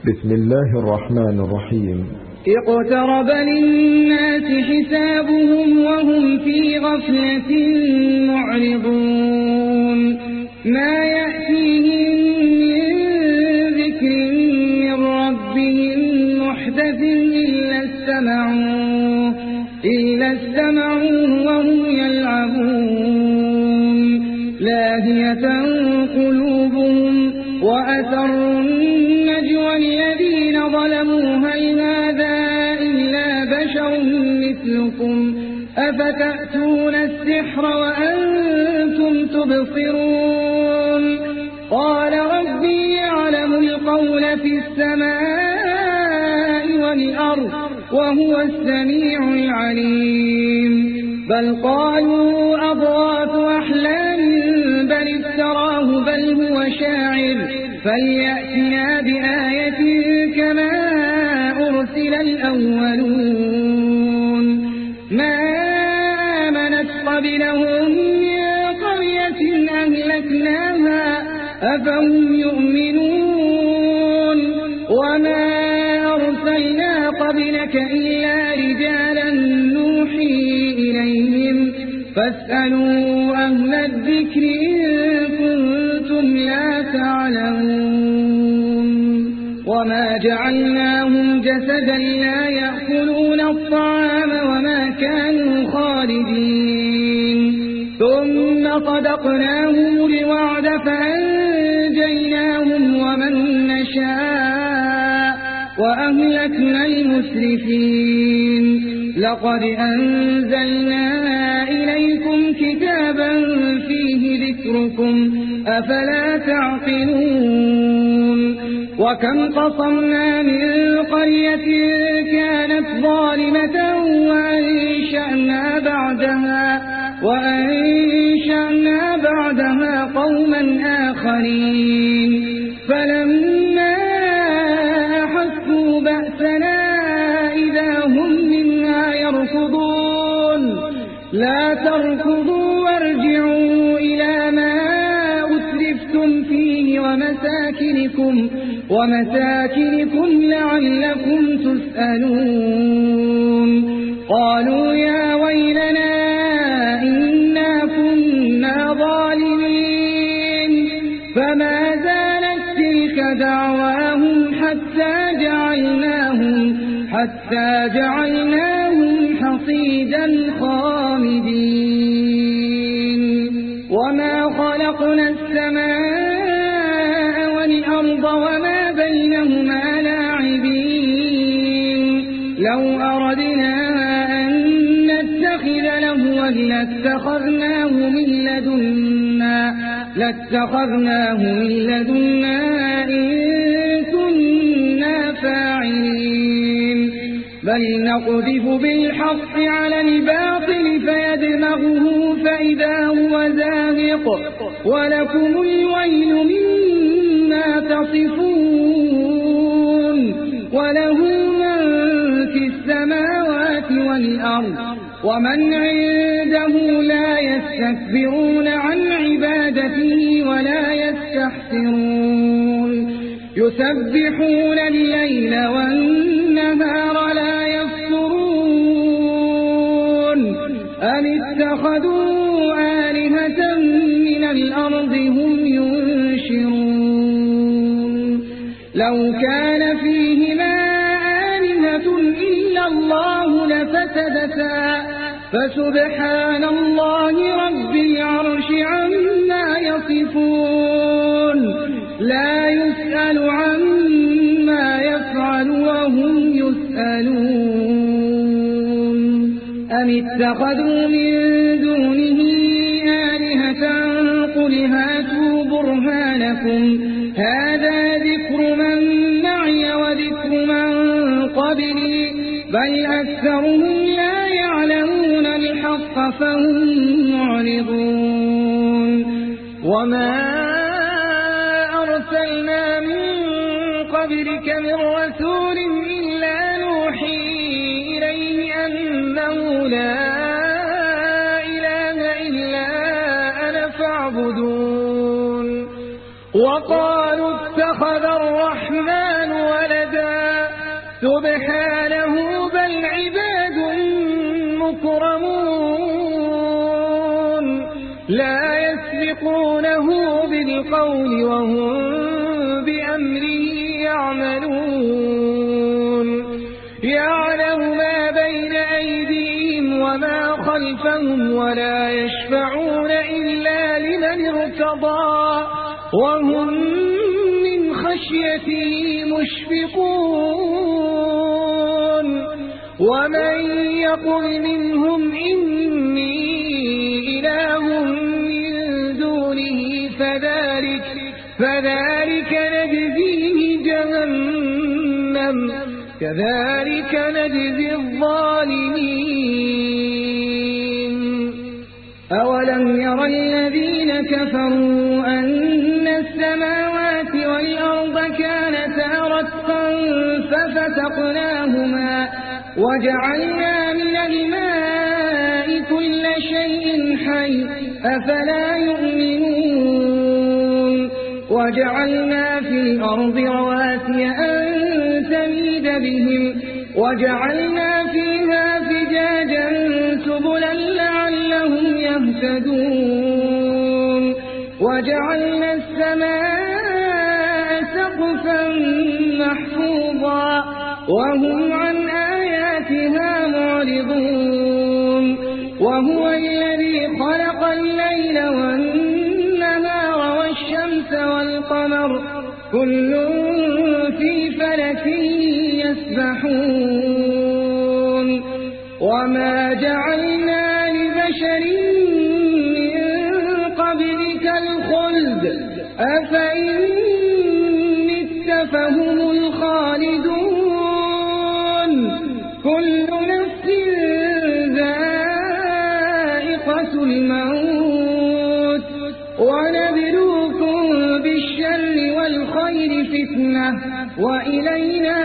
بسم الله الرحمن الرحيم. اقترب للناس حسابهم وهم في غفلة معرضون ما يأتيهم من ذكر من ربهم محدث إلا استمعوه وهم يلعبون لاهية قلوبهم وأسروا النجوى الذين ظلموا هل هذا إلا بشر مثلكم أفتأتون السحر وأنتم تبصرون قال ربي يعلم القول في السماء والأرض وهو السميع العليم بل قالوا أضغاث أحلام بل افتراه بل هو شاعر فليأتنا بآية كما أرسل الأولون ما آمنت قبلهم من قرية أهلكناها أفهم يؤمنون وما أرسلنا قبلك إلا رجالا نوحي إليهم فاسألوا أهل الذكر إن كنتم لا تعلمون وما جعلناهم جسدا لا يأكلون الطعام وما كانوا خالدين ثم صدقناهم الوعد فأنجيناهم ومن نشاء وأهلكنا المسرفين لقد أنزلنا إليكم كتابا فيه ذكركم أفلا تعقلون وكم قصمنا من قرية كانت ظالمة وأنشأنا بعدها قوما آخرين فلما أحسوا بأسنا إذا هم منها يركضون لا تركضوا وارجعوا إلى ما أترفتم فيه ومساكنكم لعلكم تسألون قالوا يا ويلنا إنا كنا ظالمين فما زالت تلك دعواهم حتى جعلناهم حصيدا خامدين وما خلقنا السماء والأرض وما بينهما لاعبين لو أردنا أن نتخذ لهوا لاتخذناه من لدنا إن كنا فاعلين بل نقذف بالحق على الباطل فيدمغه فإذا هو زاهق ولكم الويل مما تصفون وله من في السماوات والأرض ومن عنده لا يستكبرون عن عبادته ولا يستحسرون يسبحون الليل والنهار لا يفترون أم اتخذوا آلهة من الأرض هم ينشرون لو كان فيهما آلهة إلا الله لفسدتا فسبحان الله رب العرش عما يصفون لا يسأل عما يفعل وهم يسألون أم اتخذوا من دونه آلهة قل هاتوا برهانكم هذا ذكر من معي وذكر من قبلي بل أكثرهم لا يعلمون الحق فهم معرضون وما أرسلنا من قبلك من رسول إلا نوحي إليه أنه لا إله إلا أنا فاعبدون وقالوا اتخذ الرحمن ولدا سبحانه بل عباد مكرمون لا يسبقونه بالقول وهم بأمره يعملون يعلم ما بين أيديهم وما خلفهم ولا يشفعون إلا لمن ارتضى وهم من خشيته مشفقون ومن يقل منهم إني إله من دونه فذلك نجزيه جهنم كذلك نجزي الظالمين أولم ير الذين كفروا أن السماوات والأرض كانتا رتقا ففتقناهما وجعلنا من الماء كل شيء حي أفلا يؤمنون وجعلنا في الأرض رواسي أن تميد بهم وجعلنا فيها فجاجا سبلا لعلهم يهتدون وجعلنا السماء سقفا محفوظا وهم عن آياتها معرضون وهو الذي خلق الليل والنهار والشمس والقمر كل في فلك يسبحون وما جعلنا لبشر من قبلك الخلد أفإن مت فهم الخالدون كل نفس ذائقة الموت ونبلوكم بالشر والخير فتنة وإلينا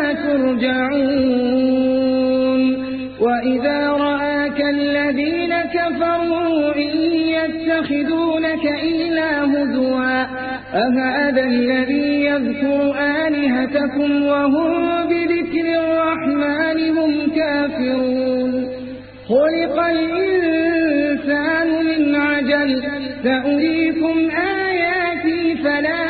ترجعون وإذا رآك الذين كفروا إن يتخذونك إلا هزوا أهذا الذي يذكر آلهتكم وهم بذكر الرحمن هم كافرون خلق الإنسان من عجل سأريكم آياتي فلا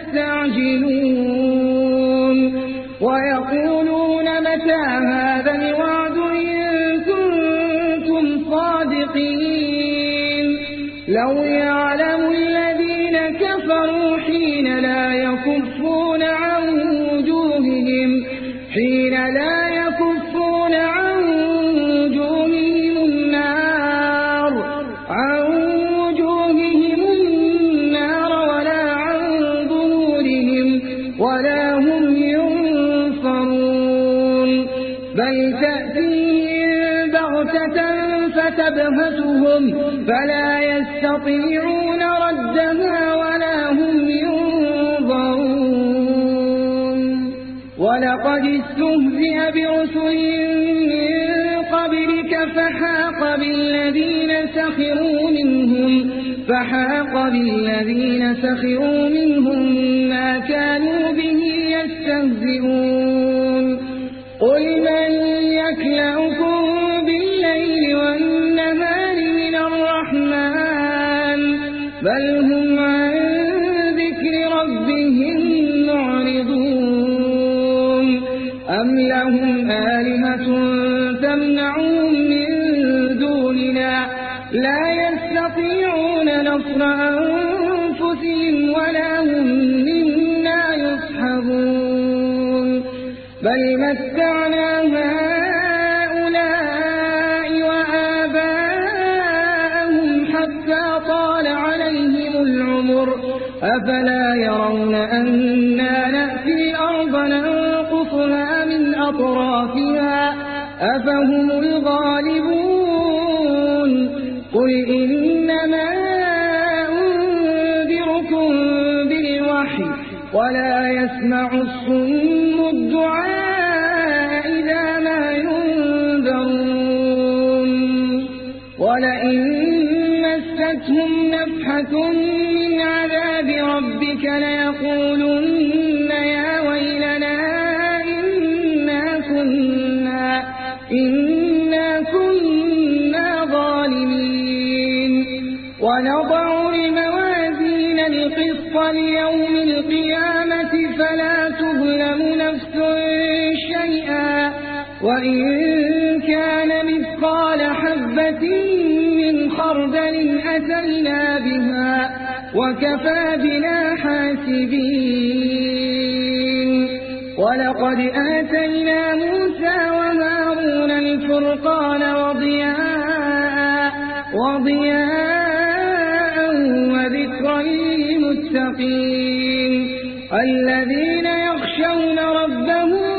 تستعجلون ويقولون متى هذا الوعد إن كنتم صادقين لو يعلم الذين كفروا حين لا يكفون عن وجوههم النار ولا عن ظهورهم ولا هم ينصرون بل تأتيهم بغتة فتبهتهم فلا يستطيعون ردها ولا هم ينظرون ولقد استهزئ برسل من قبلك فحاق بالذين سخروا منهم ما كانوا به يستهزئون قل من يكلؤكم بالليل والنهار من الرحمن بل هم عن ذكر ربهم معرضون أم لهم آلهة تمنعهم من دوننا لا يستطيعون نصر أنفسهم ولا هم منا يصحبون بل متعنا هؤلاء وآباءهم حتى طال عليهم العمر أفلا يرون أنا نأتي الأرض ننقصها من أطرافها أفهم الغالبون قل إنما أنذركم بالوحي ولا يسمع الصم الدعاء إذا ما ينذرون ولئن مستهم نفحة من عذاب ربك ليقولن يا ويلنا إنا كنا إنا كنا ظالمين ونضع الموازين القسط ليوم القيامة فلا تظلم نفس شيئا وإن كان مثقال حبة من خردل أتينا بها وكفى بنا حاسبين ولقد آتينا موسى وهارون الفرقان وضياء وذكرا للمتقين الذين يخشون ربهم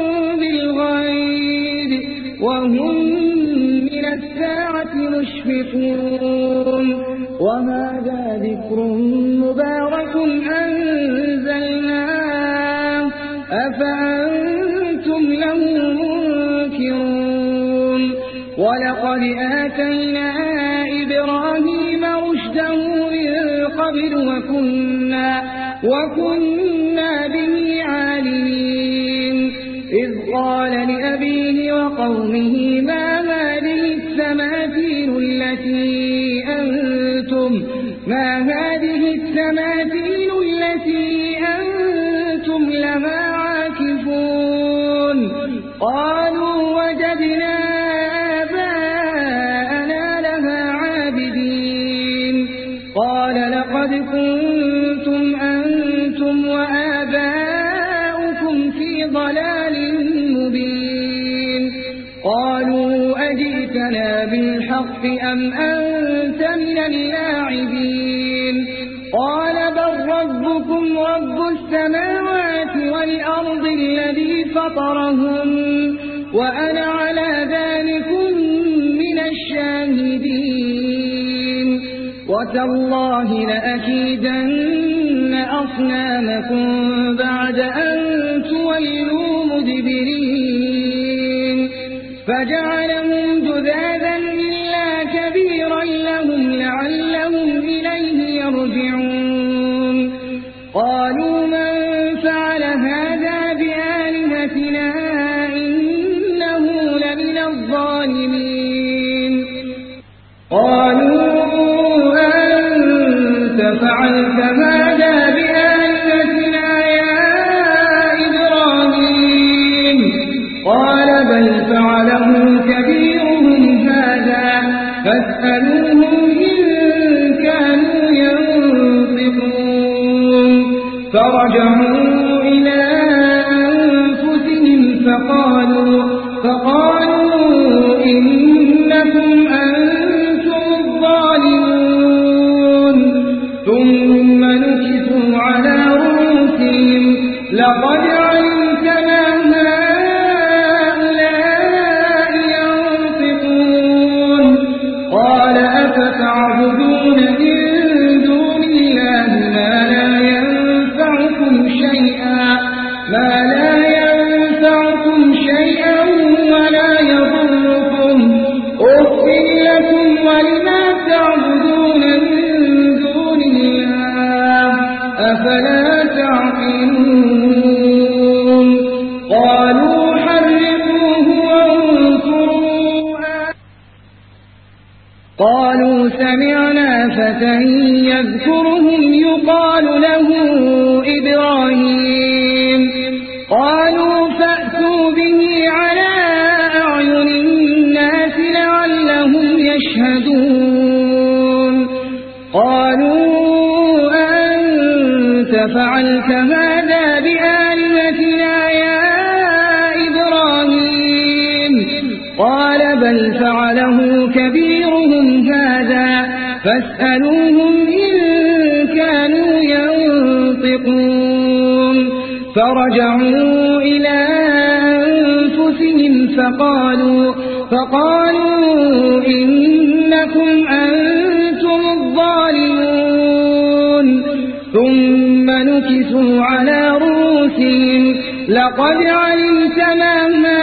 بالغيب وهم من الساعة مشفقون وهذا ذكر مبارك أنزلناه أفأنتم له منكرون ولقد آتينا إبراهيم رشده من قبل وكنا به عالمين إذ قال لأبيه وقومه ما هذه التماثيل التي أنتم لها عاكفون قالوا وجدنا آباءنا لها عابدين قال لقد كنتم أنتم وآباؤكم في ضلال مبين قالوا أجئتنا بالحق أم أنت من اللاعبين قال بل ربكم رب السماوات والأرض الذي فطرهم وأنا على ذلكم من الشاهدين وتالله لأكيدن أصنامكم بعد أن تولوا مدبرين فجعلهم جذاذا إلا كبيرا لهم لعلهم إليه يرجعون قالوا من فعل هذا بآلهتنا إنه لمن الظالمين قالوا أنت فعلت هذا بآلهتنا يا إبراهيم قال بل فعله كبيرهم هذا فاسألوهم إن كانوا ينطقون فرجعوا إلى أنفسهم فقالوا إنكم أنتم الظالمون ثم نكسوا على رؤوسهم لقد علمت ما هؤلاء ينطقون قال أفتعبدون من دون الله ما لا ينفعكم شيئا ولا يضركم أف لكم ولما تعبدون من دون الله أفلا تعقلون قالوا حرقوه وانصروا قالوا سمعنا فتى يذكرهم يقال له إبراهيم قالوا فأتوا به على أعين الناس لعلهم يشهدون قالوا أنت فعلت هذا بآلهتنا يا إبراهيم قال بل فعله كبيرهم هذا فاسألوهم إن كانوا ينطقون فرجعوا إلى أنفسهم فقالوا إنكم أنتم الظالمون ثم نكسوا على رؤوسهم لقد علمت ما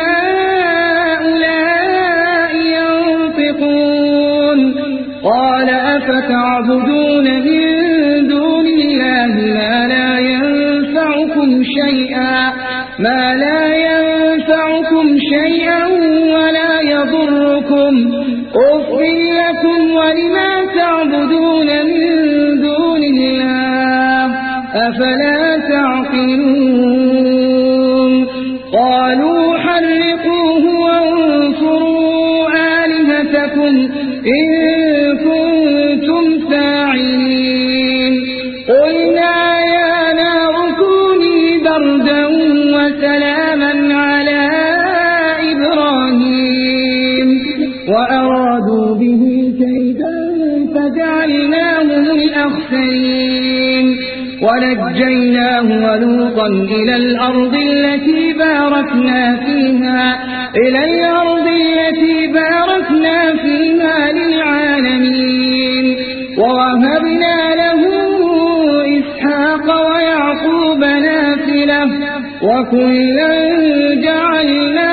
هؤلاء ينطقون قال أفتعبدون من دون الله ما لا ينفعكم شيئا ما لا ينفعكم شيئا ولا يضركم أف لكم ولما تعبدون من دون الله أفلا تعقلون قالوا حرقوه وانصروا آلهتكم إن كنتم فاعلين قلنا يا نار كوني بردا وسلاما على إبراهيم وأرادوا به كيدا فجعلناهم الأخسرين ونجيناه ولوطا إلى الأرض التي باركنا فيها للعالمين ووهبنا له إسحاق ويعقوب نافلة وكلا جعلنا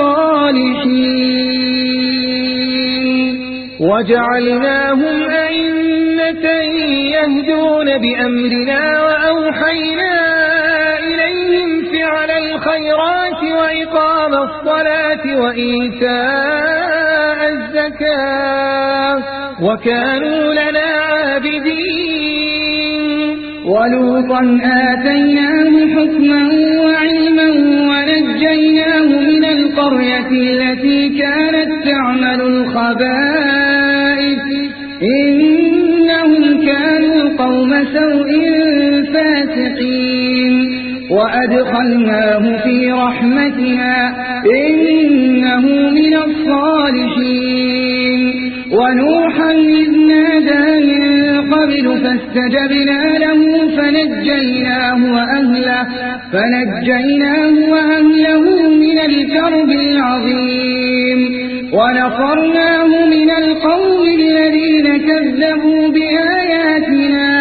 صالحين وجعلناهم أئمة يهدون بأمرنا وأوحينا إليهم فعل الخيرات وإقام الصلاة وإيتاء الزكاة وكانوا لنا عابدين ولوطا آتيناه حكما وعلما ونجيناه من القرية التي كانت تعمل الخبائث إنهم كانوا قوم سوء فاسقين وأدخلناه في رحمتنا إنه من الصالحين ونوحا إذ نادى من قبل فاستجبنا له فنجيناه وأهله من الكرب العظيم ونصرناه من القوم الذين كذبوا بآياتنا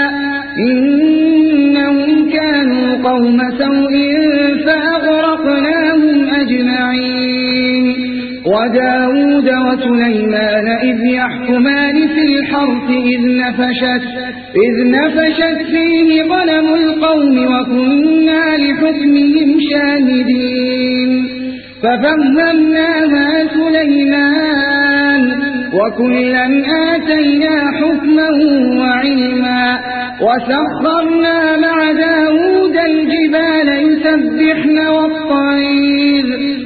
إنهم كانوا قوم سوء فأغرقناهم أجمعين وداود وسليمان إذ يحكمان في الحرث إذ نفشت فيه غنم القوم وكنا لحكمهم شاهدين ففهمناها سليمان وكلا آتينا حكما وعلما وسخرنا مع داود الجبال يسبحن والطير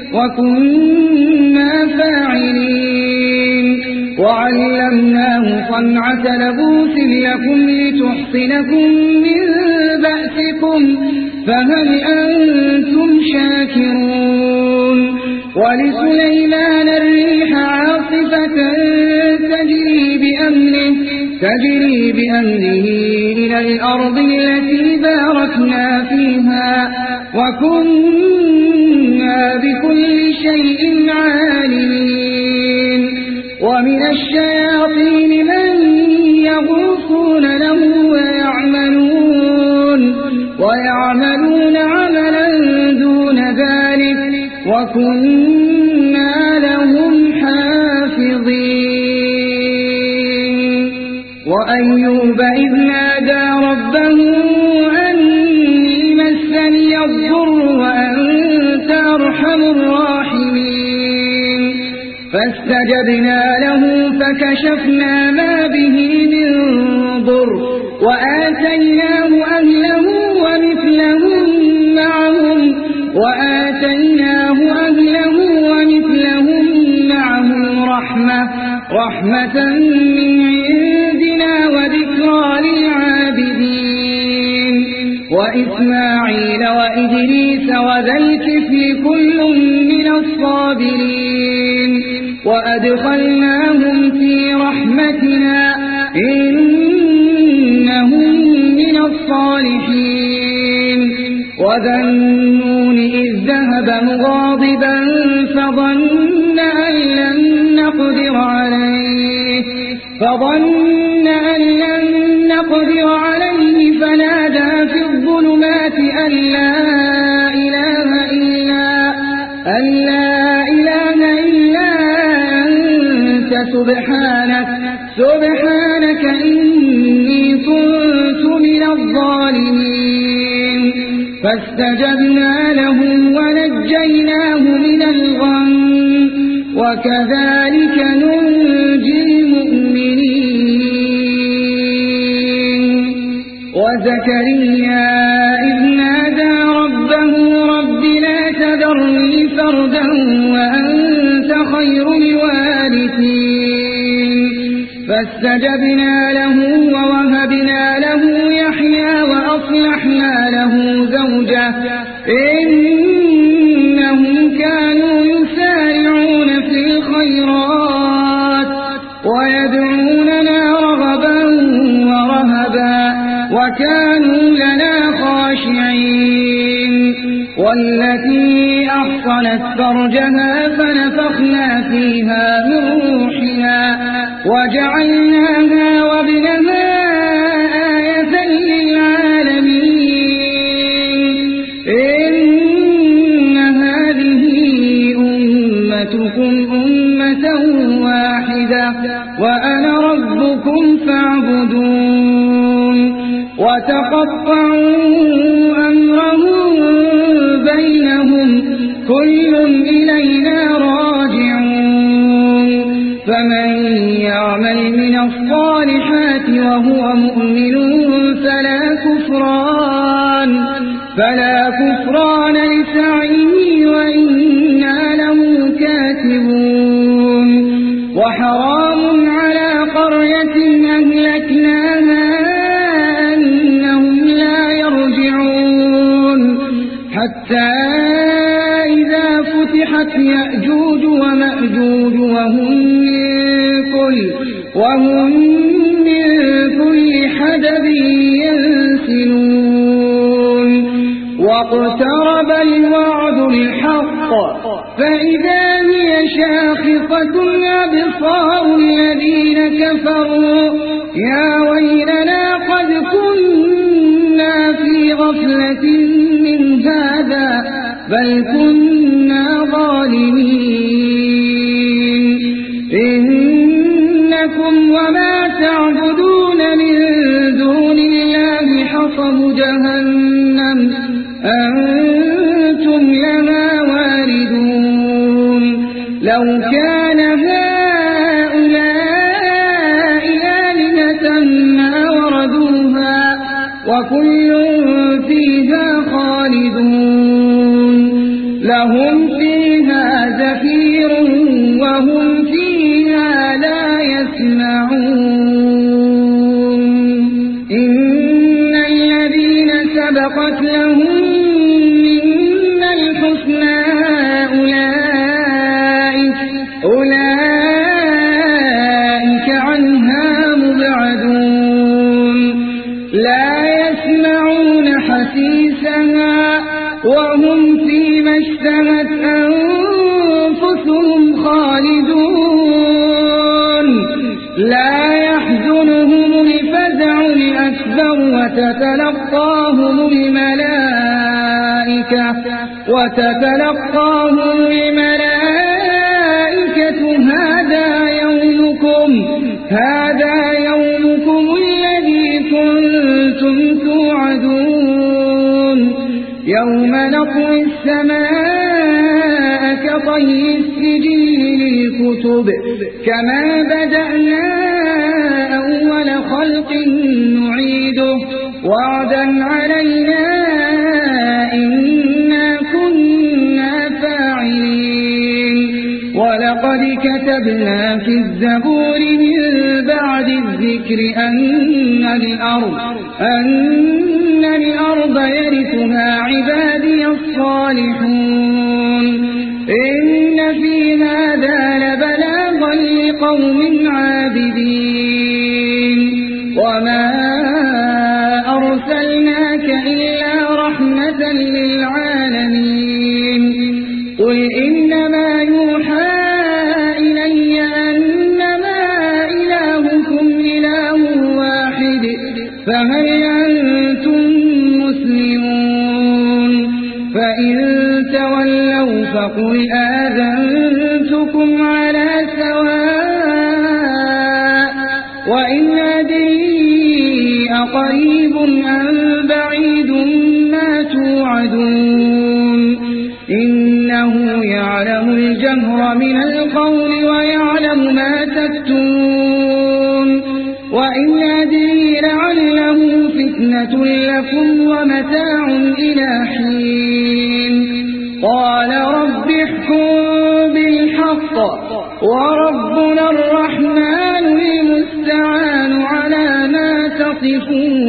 وكنا فاعلين وعلمناه صنعة لبوس لكم لتحصنكم من بأسكم فهل أنتم شاكرون ولسليمان الريح عاصفة تجري بأمره إلى الأرض التي باركنا فيها وكنا بكل شيء عالمين ومن الشياطين من يغوصون له ويعملون عملا دون ذلك وكنا لهم حافظين وأيوب إذ نادى ربه أني مسني الضر وأنت أرحم الراحمين فاستجبنا له فكشفنا ما به من ضر وآتيناه أهله ومثلهم معهم رحمة من عندنا وذكرى للعابدين وإسماعيل وإدريس وذا الكفل كل من الصابرين وأدخلناهم في رحمتنا إنهم من الصالحين وذا النون إذ ذهب مغاضبا فظن أن لن نقدر عليه فنادى في الظلمات أن لا إله إلا أنت سبحانك إني كنت من الظالمين فاستجبنا له ونجيناه من الغم وكذلك ننجي المؤمنين وزكريا إذ نادى ربه رب لا تذرني فردا وأنت خير الوارثين فاستجبنا له ووهبنا له يحيى وأصلحنا له زوجه إنهم كانوا يسارعون في الخيرات ويدعوننا رغبا ورهبا وكانوا لنا خاشعين والتي أحصنت فرجها فنفخنا فيها من روحنا وجعلناها وابنها آية للعالمين إن هذه أمتكم أمة واحدة وأنا ربكم فاعبدون وتقطعوا أمرهم بينهم كل إلينا راجعون فمن يعمل من الصالحات وهو مؤمن فلا كفران لسعيه وإنا له كاتبون وحرام على قرية أهلكناها أنهم لا يرجعون حتى إذا فتحت يأجوج ومأجوج وهم من كل حدب ينسلون واقترب الوعد الحق فإذا هي شاخصة أبصار الذين كفروا يا ويلنا قد كنا في غفلة من هذا بل كنا ظالمين إنكم وما تعبدون من دون الله حصب جهنم أنتم لها واردون لو كان هؤلاء آلهة ما وردوها وكل فيها خالدون لهم فيها زفير وهم فيها لا يسمعون إن الذين سبقت لهم منا الحسنى أولئك عنها مبعدون لا يسمعون حسيسها وهم فيما اشتهت أنفسهم خالدون لا يحزنهم الفزع الأكبر وتتلقاهم الملائكة هذا يومكم الذي كنتم توعدون يوم نطوي السماء كطي السجل للكتب كما بدأنا أول خلق نعيده وعدا علينا إنا كنا فاعلين ولقد كتبنا في الزبور من بعد الذكر أن الأرض يرثها عبادي الصالحون إن في هذا لبلاغا لقوم عابدين وما أرسلناك إلا رحمة للعالمين قل إنما يوحى إلي أنما إلهكم إله واحد فهل أنتم مسلمون فإن تولوا فقل آذنتكم على سواء وإن أدري أقريب أم بعيد ما توعدون توعدون إنه يعلم الجهر من القول ويعلم ما تكتمون وإن أدري لعله فتنة لكم ومتاع إلى حين قال رب احكم بالحق وربنا الرحمن المستعان على ما تصفون